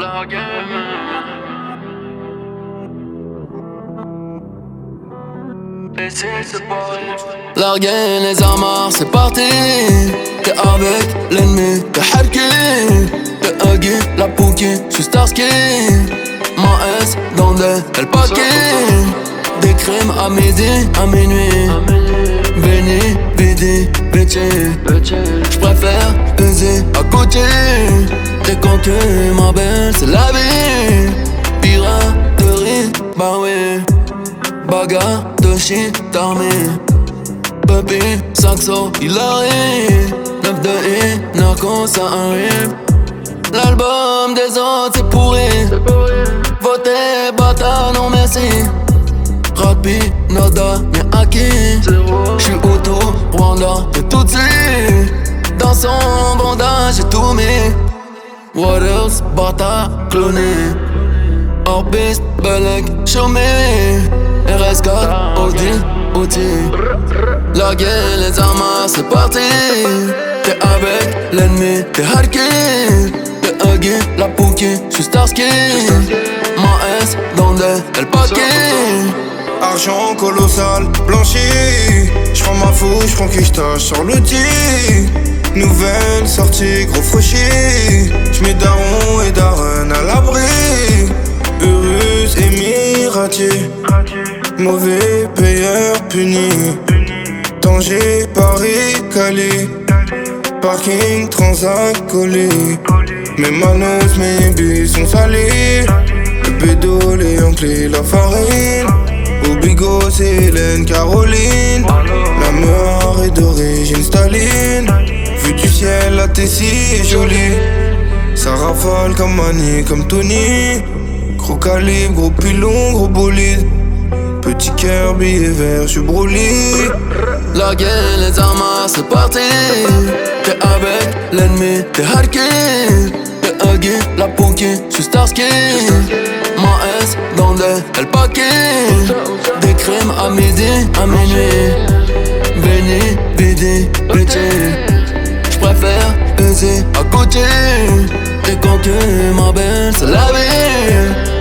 Larguer les amarres, c'est parti. T'es avec l'ennemi, t'es harké. T'es huggy, la pouki, j'suis Starsky. Ma S dans le paquet. Des crimes à midi, à minuit. Veni, vidi, bitchy. J'préfère user à côté. T'es conquis, ma belle, c'est la vie. Piraterie, bah oui. Bagarre de shit armé. Puppy, saxo, il arrive. 9 de I, narco, ça arrive. L'album des autres c'est pourri. Votez, bâtard, non merci. Rapi, nada, bien acquis. J'suis auto, Rwanda, et tout dans son bandage, j'ai tout mis. What else, bâtard, cloné. Hors piste, Belek, chômé. RS4, Audi, outil. Larguer les armes, c'est parti. T'es avec l'ennemi, t'es harké. T'es huggy, la pouki, j'suis Starsky. Ma S dans le paquet. Argent colossal, blanchi. J'prends ma fouche, j'prends qui j'tâche sur l'outil. Nouvelle sortie, gros fauchi. J'mets daron et daron à l'abri. Urus, émirati. Mauvais payeur puni. Tanger, Paris, Cali. Parking, Transac, collé. Mes manos, mes bis sont salés. Le bédo, les enclés, la farine. Au bigot, c'est Hélène, Caroline. La mort est d'origine Staline. Vue du ciel, la Tessie est jolie. Ça rafale comme Manny, comme Tony. Gros calibre, gros pilon, gros bolide. Petit cœur, billet vert, j'suis brûlé. Larguer les armes, c'est parti. T'es avec l'ennemi, t'es harké. T'es huggy, la pouki, j'suis Starsky. Ma S dans le paquet. Des crimes à midi, à minuit. Veni, vidi, bitchy. J'préfère user à côté. T'es conquis, ma belle, c'est la vie.